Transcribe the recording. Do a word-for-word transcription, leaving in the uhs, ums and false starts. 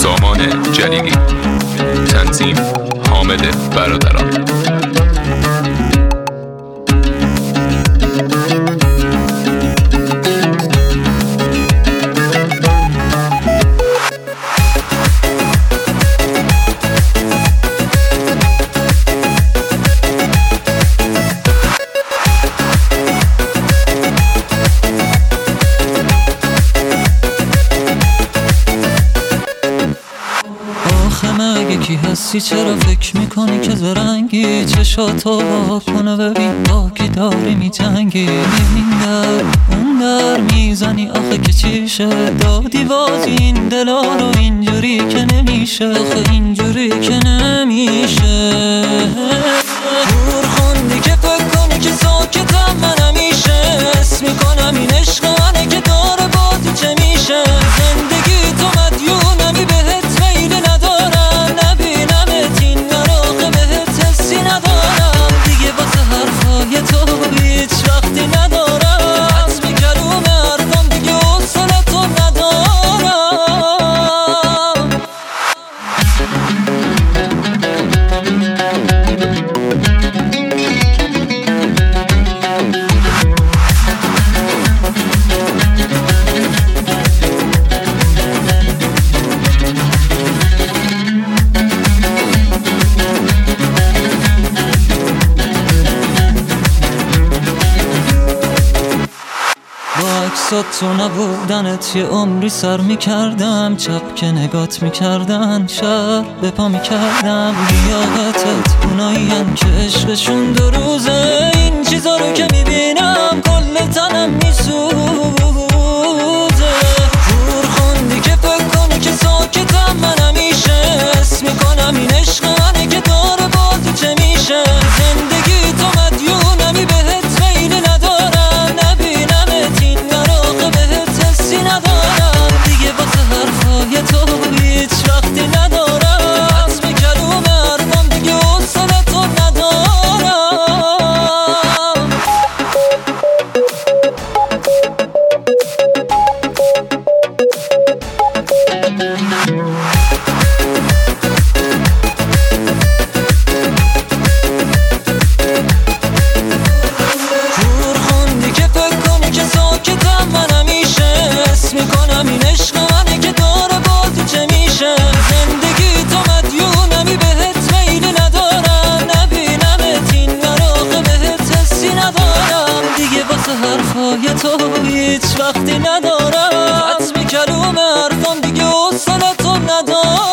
سامان جلیلی، تنظیم حامد برادران. کی هستی چرا فکر میکنی که زرنگی؟ چشاتو با کنه ببین با کی داری میجنگی. این در اون در میزنی آخه که چیشه؟ دادی باز این دلا رو اینجوری که نمیشه، آخه اینجوری که نمیشه. دور خوندی که فکر کنی که ساکتم من همیشه، حس میکنم این عشق منه که داره بازی چه میشه. زندگی تو مدیونمی بهت میل ندارم، نبینمت این نراقه بهت حسی ندارم. دیگه واسه حرفای تو هیچ وقتی ندارم، حتمی کلوم حرفم دیگه حوصله تو ندارم. تو نبودنت یه عمری سر میکردم، چپ که نگات میکردن شب به پا میکردم. لیاقتت اوناییم که عشقشون دو روزه، این چیزا رو که میبینم کل تنم میسوزه. دور خوندی که فکر کنی که ساکتم من همیشه، حس میکنم این عشق منه که داره بازی چه میشه. زندگی تو مدیونمی بهت میل ندارم، نبینمت این نراقه بهت حسی ندارم. دیگه واسه حرفای تو هیچ وقتی ندارم، حتمی کلوم حرفم دیگه حوصله تو ندارم. دور خوندی که فکر کنی که ساکتم من همیشه، حس میکنم این عشق منه که داره بازی چه میشه. زندگی تو مدیونمی بهت میل ندارم، نبینمت این نراقه بهت حسی ندارم. دیگه واسه حرفای تو هیچ وقتی ندارم، حتمی کلوم حرفم دیگه حوصله تو ندارم.